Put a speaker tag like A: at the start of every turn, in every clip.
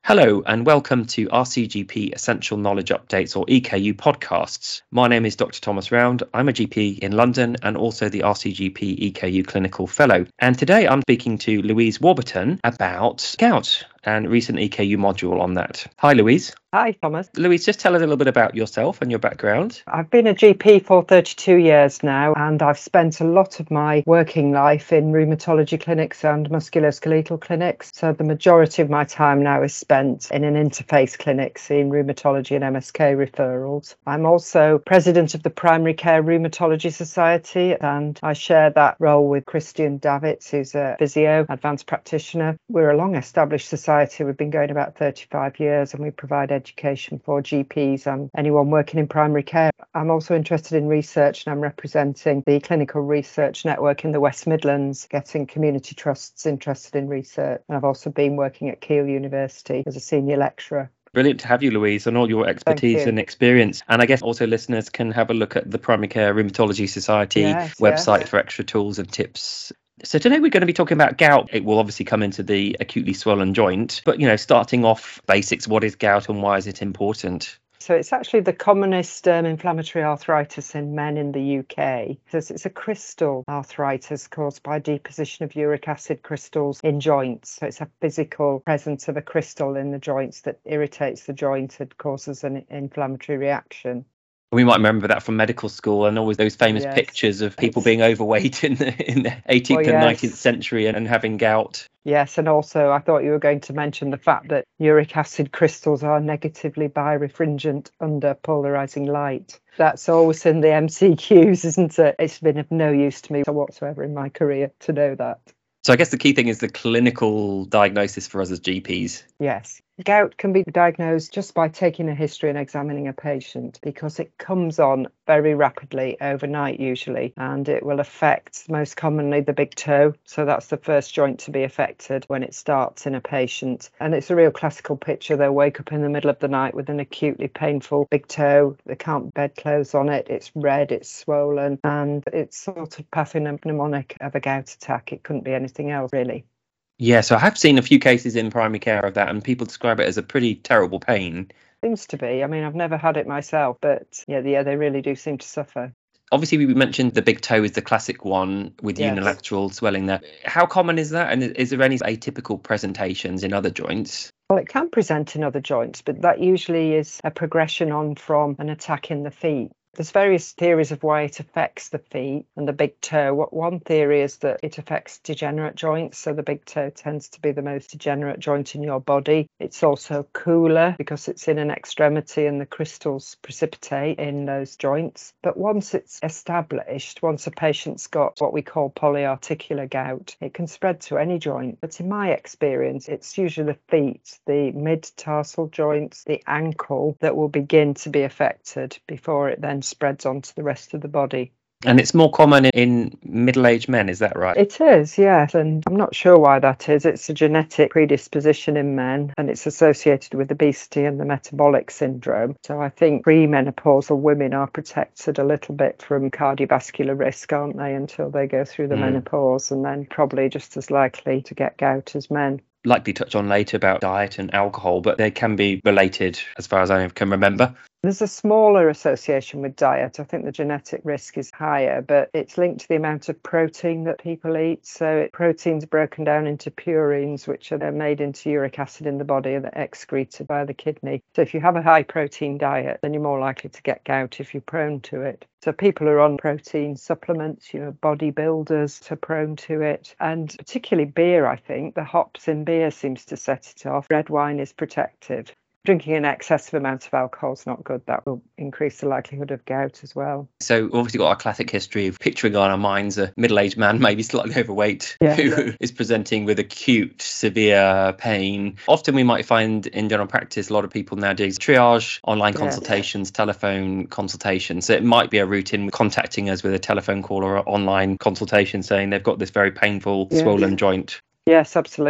A: Hello and welcome to RCGP Essential Knowledge Updates or EKU podcasts. My name is Dr. Thomas Round. I'm a GP in London and also the RCGP EKU Clinical Fellow. And today I'm speaking to Louise Warburton about gout and recent EKU module on that. Hi, Louise.
B: Hi, Thomas.
A: Louise, just tell us a little bit about yourself and your background.
B: I've been a GP for 32 years now, and I've spent a lot of my working life in rheumatology clinics and musculoskeletal clinics. So the majority of my time now is spent in an interface clinic seeing rheumatology and MSK referrals. I'm also president of the Primary Care Rheumatology Society, and I share that role with Christian Davids, who's a physio, advanced practitioner. We're a long-established society. We've been going about 35 years, and we provide education for GPs and anyone working in primary care. I'm also interested in research, and I'm representing the Clinical Research Network in the West Midlands, getting community trusts interested in research. And I've also been working at Keele University as a senior lecturer.
A: Brilliant to have you, Louise, and all your expertise and experience. And I guess also listeners can have a look at the Primary Care Rheumatology Society website for extra tools and tips. So today we're going to be talking about gout. It will obviously come into the acutely swollen joint, but, starting off basics, what is gout and why is it important?
B: So it's actually the commonest inflammatory arthritis in men in the UK. It's a crystal arthritis caused by deposition of uric acid crystals in joints. So it's a physical presence of a crystal in the joints that irritates the joint and causes an inflammatory reaction.
A: We might remember that from medical school and always those famous pictures of people being overweight in the 18th and 19th century and having gout.
B: Yes, and also I thought you were going to mention the fact that uric acid crystals are negatively birefringent under polarising light. That's always in the MCQs, isn't it? It's been of no use to me whatsoever in my career to know that.
A: So I guess the key thing is the clinical diagnosis for us as GPs.
B: Yes. Gout can be diagnosed just by taking a history and examining a patient because it comes on very rapidly overnight usually, and it will affect most commonly the big toe. So that's the first joint to be affected when it starts in a patient. And it's a real classical picture. They'll wake up in the middle of the night with an acutely painful big toe. They can't bedclothes on it. It's red, it's swollen, and it's sort of pathognomonic of a gout attack. It couldn't be anything else really.
A: Yeah, so I have seen a few cases in primary care of that, and people describe it as a pretty terrible pain.
B: Seems to be. I mean, I've never had it myself, but yeah, they really do seem to suffer.
A: Obviously, we mentioned the big toe is the classic one with unilateral swelling there. How common is that? And is there any atypical presentations in other joints?
B: Well, it can present in other joints, but that usually is a progression on from an attack in the feet. There's various theories of why it affects the feet and the big toe. One theory is that it affects degenerate joints, so the big toe tends to be the most degenerate joint in your body. It's also cooler because it's in an extremity and the crystals precipitate in those joints. But once it's established, once a patient's got what we call polyarticular gout, it can spread to any joint. But in my experience, it's usually the feet, the mid-tarsal joints, the ankle that will begin to be affected before it then spreads onto the rest of the body.
A: And it's more common in middle-aged men, is that right?
B: It is, yes, and I'm not sure why that is. It's a genetic predisposition in men, and it's associated with obesity and the metabolic syndrome. So I think premenopausal women are protected a little bit from cardiovascular risk, aren't they, until they go through the menopause, and then probably just as likely to get gout as men.
A: Likely touch on later about diet and alcohol, but they can be related as far as I can remember.
B: There's a smaller association with diet. I think the genetic risk is higher, but it's linked to the amount of protein that people eat. So protein's broken down into purines, which are then made into uric acid in the body and excreted by the kidney. So if you have a high protein diet, then you're more likely to get gout if you're prone to it. So people are on protein supplements, bodybuilders are prone to it. And particularly beer, I think. The hops in beer seems to set it off. Red wine is protective. Drinking an excessive amount of alcohol is not good. That will increase the likelihood of gout as well.
A: So obviously got our classic history of picturing on our minds a middle-aged man, maybe slightly overweight, who is presenting with acute, severe pain. Often we might find in general practice, a lot of people nowadays triage, online consultations, telephone consultations. So it might be a route in contacting us with a telephone call or an online consultation saying they've got this very painful, swollen joint.
B: Yes, absolutely.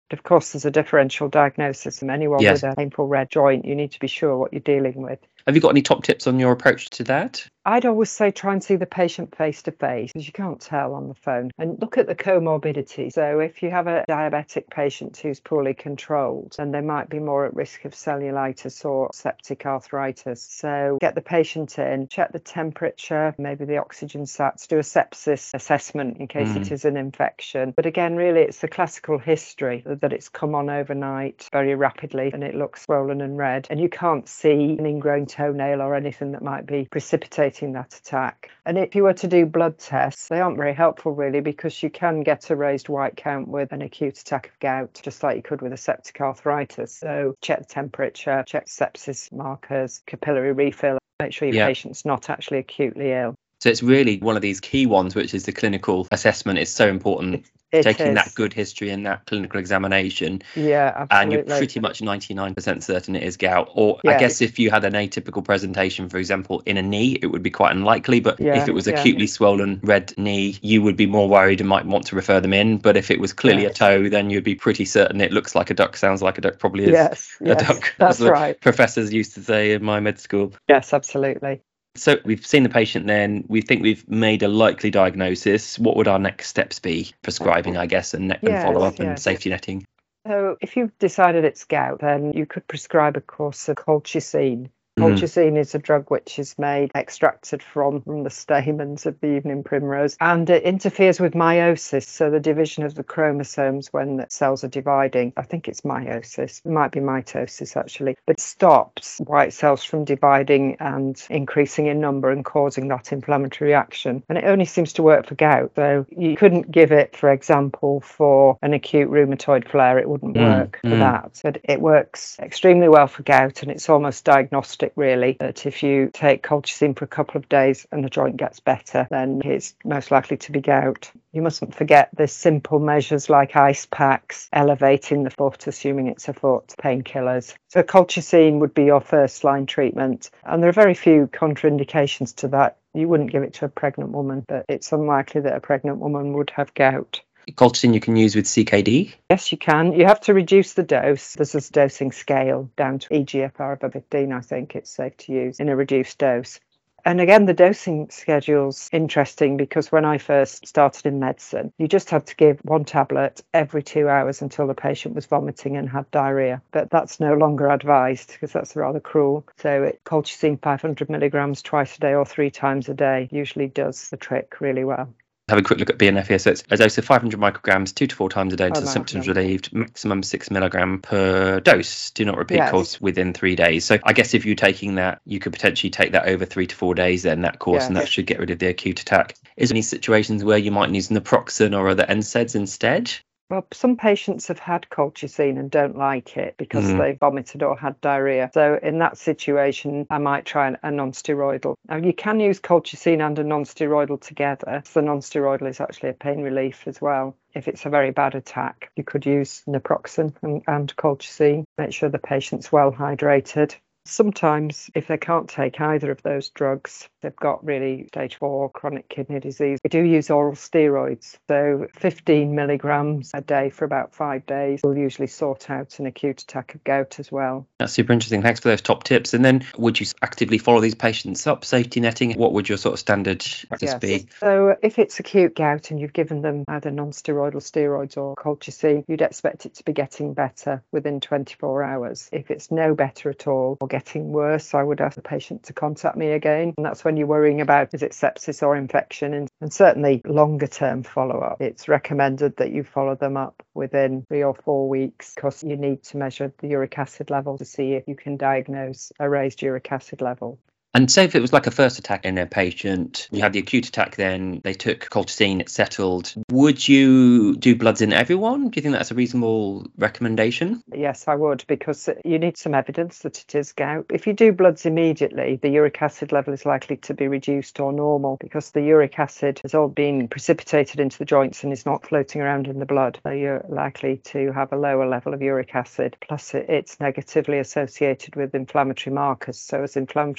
B: Of course, there's a differential diagnosis. And anyone with a painful red joint, you need to be sure what you're dealing with.
A: Have you got any top tips on your approach to that?
B: I'd always say try and see the patient face to face, because you can't tell on the phone, and look at the comorbidity. So if you have a diabetic patient who's poorly controlled, then they might be more at risk of cellulitis or septic arthritis. So get the patient in, check the temperature, maybe the oxygen sats, do a sepsis assessment in case it is an infection. But again, really, it's the classical history that it's come on overnight very rapidly and it looks swollen and red, and you can't see an ingrown toenail or anything that might be precipitating that attack. And if you were to do blood tests, they aren't very helpful really, because you can get a raised white count with an acute attack of gout, just like you could with a septic arthritis. So check the temperature, check sepsis markers, capillary refill, make sure your patient's not actually acutely ill.
A: So it's really one of these key ones, which is the clinical assessment. It's so important. Taking that good history in that clinical examination.
B: Yeah, absolutely.
A: And you're pretty much 99% certain it is gout. Or I guess if you had an atypical presentation, for example, in a knee, it would be quite unlikely. But if it was acutely swollen red knee, you would be more worried and might want to refer them in. But if it was clearly a toe, then you'd be pretty certain it looks like a duck, sounds like a duck, probably is a duck.
B: That's right.
A: Professors used to say in my med school.
B: Yes, absolutely.
A: So we've seen the patient then, we think we've made a likely diagnosis. What would our next steps be? Prescribing, I guess, and follow-up and safety netting.
B: So if you've decided it's gout, then you could prescribe a course of colchicine. Colchicine is a drug which is extracted from the stamens of the evening primrose, and it interferes with meiosis, so the division of the chromosomes when the cells are dividing. I think it's meiosis, it might be mitosis actually, but stops white cells from dividing and increasing in number and causing that inflammatory reaction. And it only seems to work for gout, so you couldn't give it, for example, for an acute rheumatoid flare. It wouldn't work for that, but it works extremely well for gout, and it's almost diagnostic really, that if you take colchicine for a couple of days and the joint gets better, then it's most likely to be gout. You mustn't forget the simple measures like ice packs, elevating the foot, assuming it's a foot, painkillers. So colchicine would be your first line treatment, and there are very few contraindications to that. You wouldn't give it to a pregnant woman, but it's unlikely that a pregnant woman would have gout.
A: Colchicine you can use with CKD?
B: Yes, you can. You have to reduce the dose. There's a dosing scale down to EGFR above 15, I think it's safe to use in a reduced dose. And again, the dosing schedule's interesting, because when I first started in medicine, you just had to give one tablet every 2 hours until the patient was vomiting and had diarrhoea. But that's no longer advised, because that's rather cruel. So colchicine 500 milligrams twice a day or 3 times a day usually does the trick really well.
A: Have a quick look at BNF here. So it's a dose of 500 micrograms 2 to 4 times a day until symptoms relieved, maximum 6 milligram per dose. Do not repeat course within 3 days. So I guess if you're taking that, you could potentially take that over 3 to 4 days then, that course, and that should get rid of the acute attack. Is there any situations where you might use naproxen or other NSAIDs instead?
B: Well, some patients have had colchicine and don't like it because they vomited or had diarrhoea. So in that situation, I might try a non-steroidal. Now, you can use colchicine and a non-steroidal together. So the non-steroidal is actually a pain relief as well. If it's a very bad attack, you could use naproxen and colchicine. Make sure the patient's well hydrated. Sometimes, if they can't take either of those drugs, they've got really stage 4 chronic kidney disease, we do use oral steroids. So 15 milligrams a day for about 5 days will usually sort out an acute attack of gout as well.
A: That's super interesting. Thanks for those top tips. And then would you actively follow these patients up, safety netting? What would your sort of standard practice be?
B: So if it's acute gout and you've given them either non-steroidal steroids or colchicine, you'd expect it to be getting better within 24 hours. If it's no better at all or getting worse, I would ask the patient to contact me again. And that's when you're worrying about, is it sepsis or infection? And certainly longer term follow-up. It's recommended that you follow them up within 3 or 4 weeks, because you need to measure the uric acid level to see if you can diagnose a raised uric acid level.
A: And say if it was like a first attack in a patient, you had the acute attack, then they took colchicine, it settled. Would you do bloods in everyone? Do you think that's a reasonable recommendation?
B: Yes, I would, because you need some evidence that it is gout. If you do bloods immediately, the uric acid level is likely to be reduced or normal, because the uric acid has all been precipitated into the joints and is not floating around in the blood. So you're likely to have a lower level of uric acid. Plus, it's negatively associated with inflammatory markers. So as inflammatory markers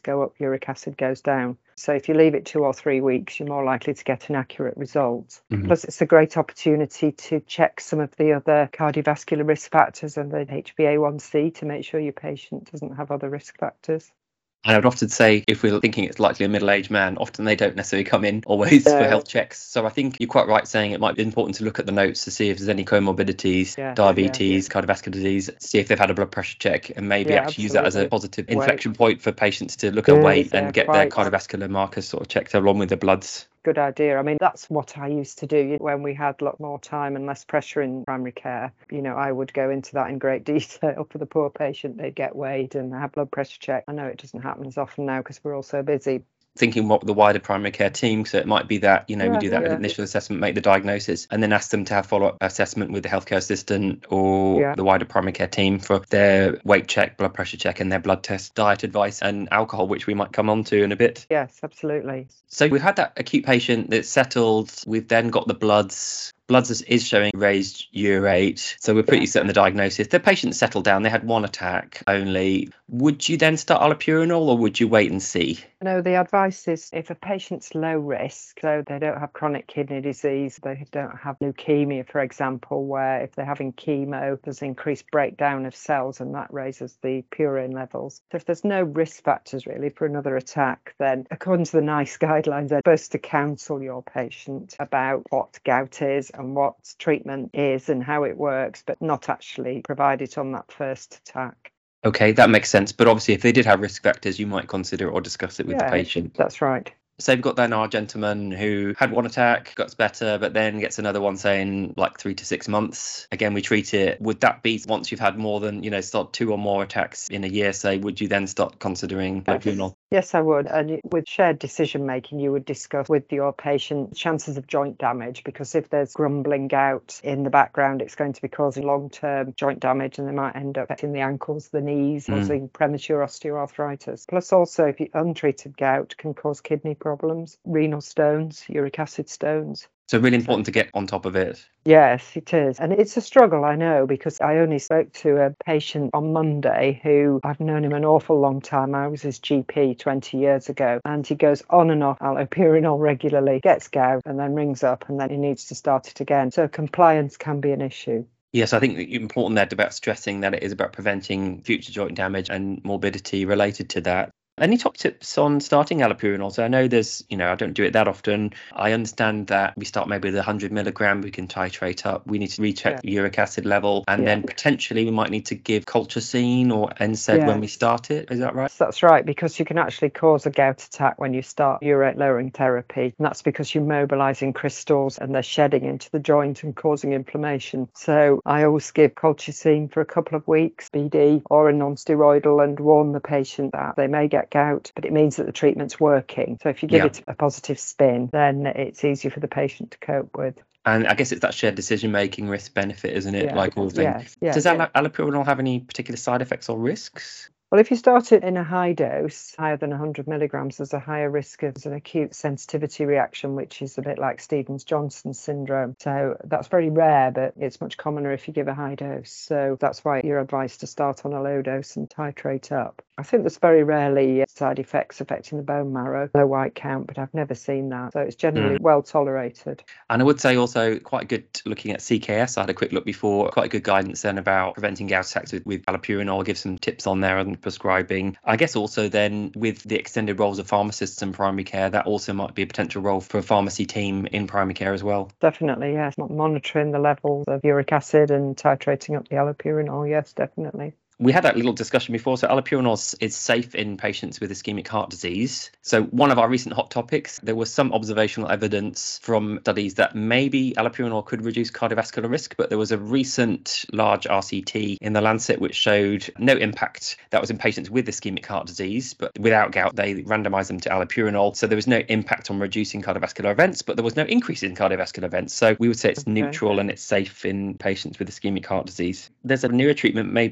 B: go up, uric acid goes down. So if you leave it 2 or 3 weeks, you're more likely to get an accurate result.
A: Mm-hmm.
B: Plus, it's a great opportunity to check some of the other cardiovascular risk factors and the HbA1c to make sure your patient doesn't have other risk factors.
A: And I would often say, if we're thinking it's likely a middle-aged man, often they don't necessarily come in always for health checks. So I think you're quite right saying it might be important to look at the notes to see if there's any comorbidities, diabetes, cardiovascular disease, see if they've had a blood pressure check, and maybe use that as a positive inflection point for patients to look at weight and get their cardiovascular markers sort of checked along with their bloods.
B: Good idea. I mean, that's what I used to do when we had a lot more time and less pressure in primary care. I would go into that in great detail for the poor patient. They'd get weighed and have blood pressure checked. I know it doesn't happen as often now because we're all so busy.
A: Thinking what the wider primary care team, so it might be that we do that initial assessment, make the diagnosis, and then ask them to have follow-up assessment with the healthcare assistant or the wider primary care team for their weight check, blood pressure check, and their blood test, diet advice, and alcohol, which we might come on to in a bit.
B: Yes, absolutely.
A: So we've had that acute patient that's settled. We've then got the bloods. Bloods is showing raised urate, so we're pretty certain the diagnosis. The patient settled down, they had one attack only. Would you then start allopurinol or would you wait and see?
B: No, the advice is if a patient's low risk, so they don't have chronic kidney disease, they don't have leukemia, for example, where if they're having chemo, there's increased breakdown of cells and that raises the purine levels. So if there's no risk factors really for another attack, then according to the NICE guidelines, they're supposed to counsel your patient about what gout is and what treatment is and how it works, but not actually provide it on that first attack.
A: Okay, that makes sense. But obviously, if they did have risk factors, you might consider it or discuss it with the patient.
B: That's right.
A: So we've got then our gentleman who had one attack, got better, but then gets another one, say, in like 3 to 6 months. Again, we treat it. Would that be once you've had more than, start 2 or more attacks in a year, say, would you then start considering allopurinol?
B: Yes, I would. And with shared decision making, you would discuss with your patient chances of joint damage, because if there's grumbling gout in the background, it's going to be causing long-term joint damage and they might end up affecting the ankles, the knees, causing premature osteoarthritis. Plus also, if untreated gout can cause kidney problems, renal stones, uric acid stones.
A: So really important to get on top of it.
B: Yes, it is. And it's a struggle, I know, because I only spoke to a patient on Monday who I've known him an awful long time. I was his GP 20 years ago. And he goes on and off allopurinol regularly, gets gout and then rings up and then he needs to start it again. So compliance can be an issue.
A: Yes, I think it's important there about stressing that it is about preventing future joint damage and morbidity related to that. Any top tips on starting allopurinol? So I know there's, I don't do it that often. I understand that we start maybe with 100 milligram, we can titrate up. We need to recheck the uric acid level. And then potentially we might need to give colchicine or NSAID when we start it. Is that right?
B: That's right, because you can actually cause a gout attack when you start urate lowering therapy. And that's because you're mobilizing crystals and they're shedding into the joint and causing inflammation. So I always give colchicine for a couple of weeks, BD or a non-steroidal, and warn the patient that they may get gout, but it means that the treatment's working. So if you give it a positive spin, then it's easier for the patient to cope with.
A: And I guess it's that shared decision-making risk-benefit, isn't it? Like all things. Does allopurinol have any particular side effects or risks?
B: Well, if you start it in a high dose, higher than 100 milligrams, there's a higher risk of an acute sensitivity reaction, which is a bit like Stevens-Johnson syndrome. So that's very rare, but it's much commoner if you give a high dose. So that's why you're advised to start on a low dose and titrate up. I think there's very rarely side effects affecting the bone marrow, no white count, but I've never seen that. So it's generally well tolerated.
A: And I would say also quite good looking at CKS. I had a quick look before, quite good guidance then about preventing gout attacks with allopurinol. I'll give some tips on there on prescribing. I guess also then with the extended roles of pharmacists in primary care, that also might be a potential role for a pharmacy team in primary care as well.
B: Definitely, yes. Monitoring the levels of uric acid and titrating up the allopurinol, yes, definitely.
A: We had that little discussion before. So allopurinol is safe in patients with ischemic heart disease. So one of our recent hot topics, there was some observational evidence from studies that maybe allopurinol could reduce cardiovascular risk, but there was a recent large RCT in the Lancet which showed no impact. That was in patients with ischemic heart disease, but without gout, they randomized them to allopurinol. So there was no impact on reducing cardiovascular events, but there was no increase in cardiovascular events. So we would say it's neutral and it's safe in patients with ischemic heart disease. There's a newer treatment maybe people haven't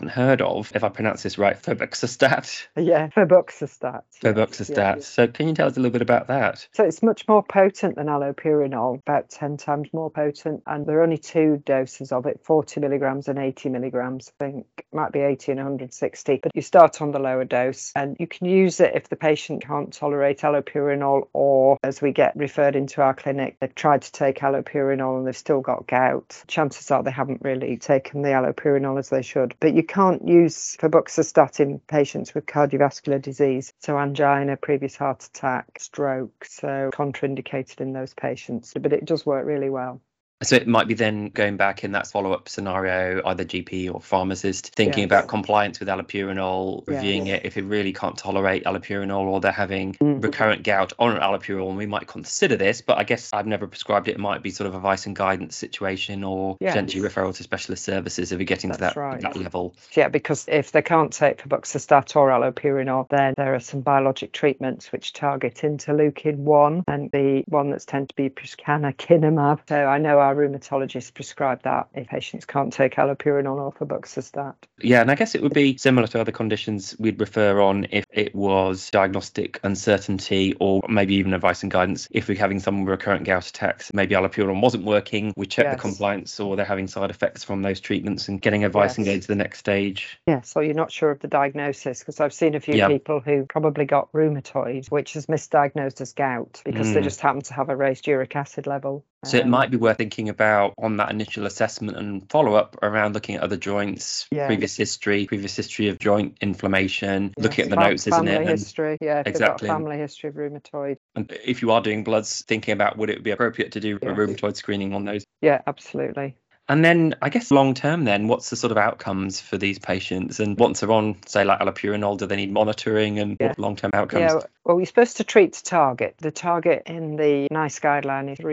A: hadn't heard of, if I pronounce this right, febuxostat.
B: Yeah, febuxostat.
A: Febuxostat. Yes. So can you tell us a little bit about that?
B: So it's much more potent than allopurinol, about 10 times more potent. And there are only 2 doses of it, 40 milligrams and 80 milligrams. I think it might be 80 and 160. But you start on the lower dose and you can use it if the patient can't tolerate allopurinol, or as we get referred into our clinic, they've tried to take allopurinol and they've still got gout. Chances are they haven't really taken the allopurinol as they should. But you can't use febuxostat in patients with cardiovascular disease, so angina, previous heart attack, stroke, so contraindicated in those patients. But it does work really well.
A: So it might be then going back in that follow-up scenario, either GP or pharmacist, thinking about compliance with allopurinol, reviewing it. If it really can't tolerate allopurinol or they're having recurrent gout on allopurinol, we might consider this. But I guess I've never prescribed it. It might be sort of advice and guidance situation, or potentially referral to specialist services if we're getting to that level.
B: Yeah, because if they can't take febuxostat or allopurinol, then there are some biologic treatments which target interleukin-1, and the one that's tend to be canakinumab. So I know our rheumatologists prescribe that if patients can't take allopurinol or febuxostat.
A: Yeah, and I guess it would be similar to other conditions we'd refer on if it was diagnostic uncertainty, or maybe even advice and guidance. If we're having some recurrent gout attacks, maybe allopurinol wasn't working, we check the compliance, or they're having side effects from those treatments, and getting advice and going to the next stage.
B: So you're not sure of the diagnosis, because I've seen a few people who probably got rheumatoid, which is misdiagnosed as gout because they just happen to have a raised uric acid level.
A: So it might be worth thinking about on that initial assessment and follow-up around looking at other joints, previous history of joint inflammation, looking at the notes, isn't it?
B: Family history,
A: exactly.
B: Family history of rheumatoid.
A: And if you are doing bloods, thinking about would it be appropriate to do a rheumatoid screening on those?
B: Yeah, absolutely.
A: And then I guess long term then, what's the sort of outcomes for these patients? And once they're on, say, like allopurinol, do they need monitoring, and what long term outcomes?
B: Yeah, well, you're supposed to treat to target. The target in the NICE guideline is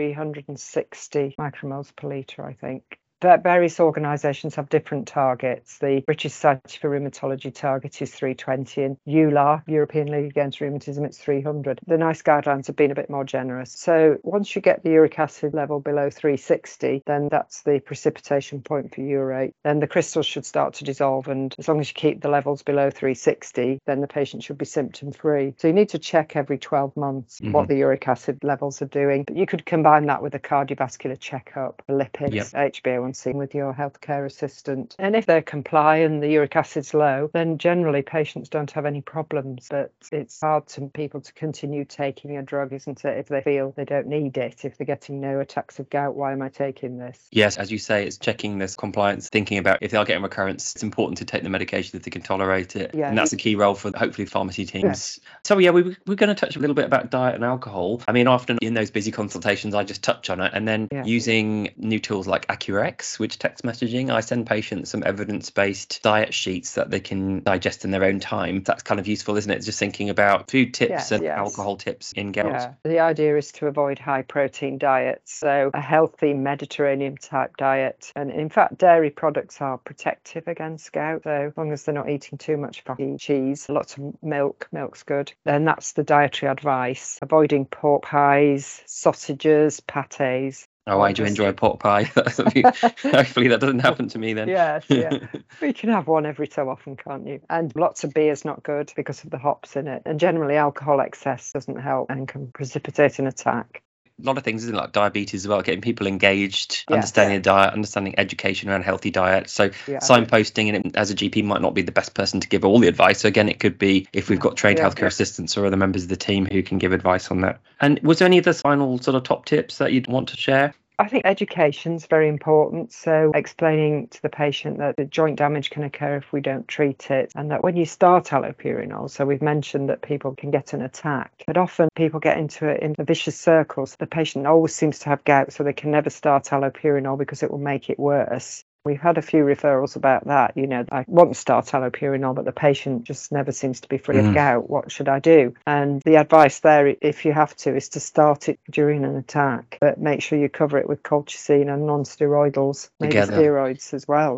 B: 360 micromoles per litre, I think. Various organisations have different targets. The British Society for Rheumatology target is 320, and EULAR, European League Against Rheumatism, it's 300. The NICE guidelines have been a bit more generous. So once you get the uric acid level below 360, then that's the precipitation point for urate. Then the crystals should start to dissolve, and as long as you keep the levels below 360, then the patient should be symptom-free. So you need to check every 12 months what the uric acid levels are doing. But you could combine that with a cardiovascular checkup, lipids, HbA1c with your healthcare assistant. And if they're compliant, the uric acid's low, then generally patients don't have any problems. But it's hard for people to continue taking a drug, isn't it, if they feel they don't need it. If they're getting no attacks of gout, why am I taking this?
A: Yes, as you say, it's checking this compliance, thinking about if they are getting recurrence, it's important to take the medication if they can tolerate it. And that's a key role for hopefully pharmacy teams. So we're going to touch a little bit about diet and alcohol. I mean, often in those busy consultations, I just touch on it, and then using new tools like AccuRx, which text messaging, I send patients some evidence-based diet sheets that they can digest in their own time. That's kind of useful, isn't it? Just thinking about food tips and alcohol tips in gout.
B: Yeah. The idea is to avoid high protein diets, so a healthy Mediterranean type diet. And in fact, dairy products are protective against gout, so as long as they're not eating too much fatty cheese, lots of milk's good. Then that's the dietary advice. Avoiding pork pies, sausages, pâtés.
A: Oh, I do enjoy pork pie. Hopefully that doesn't happen to me then.
B: Yes. You can have one every so often, can't you? And lots of beer's not good because of the hops in it. And generally alcohol excess doesn't help and can precipitate an attack.
A: A lot of things, isn't it, like diabetes as well, getting people engaged, understanding the diet, understanding education around healthy diet. So signposting, and as a GP might not be the best person to give all the advice. So again, it could be if we've got trained healthcare assistants or other members of the team who can give advice on that. And was there any other final sort of top tips that you'd want to share?
B: I think education's very important. So explaining to the patient that the joint damage can occur if we don't treat it, and that when you start allopurinol, so we've mentioned that people can get an attack, but often people get into it in a vicious circle. So the patient always seems to have gout, so they can never start allopurinol because it will make it worse. We've had a few referrals about that. I want to start allopurinol, but the patient just never seems to be free of gout. What should I do? And the advice there, if you have to, is to start it during an attack, but make sure you cover it with colchicine and non-steroidals, maybe steroids as well. Yeah.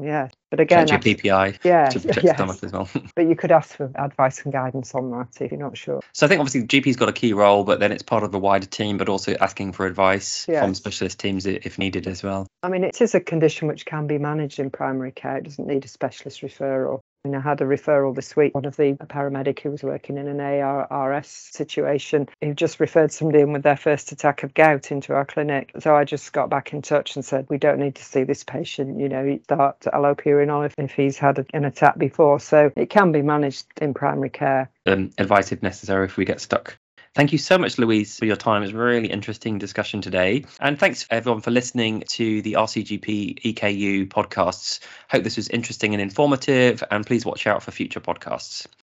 B: But again,
A: check your PPI to protect the stomach as well.
B: But you could ask for advice and guidance on that if you're not sure.
A: So I think obviously the GP's got a key role, but then it's part of the wider team, but also asking for advice from specialist teams if needed as well.
B: I mean, it is a condition which can be managed in primary care. It doesn't need a specialist referral. I had a referral this week, one of the paramedic who was working in an ARS situation, who just referred somebody in with their first attack of gout into our clinic. So I just got back in touch and said, we don't need to see this patient, start allopurinol if he's had an attack before. So it can be managed in primary care.
A: Advice if necessary if we get stuck. Thank you so much, Louise, for your time. It was a really interesting discussion today. And thanks everyone for listening to the RCGP EKU podcasts. Hope this was interesting and informative, and please watch out for future podcasts.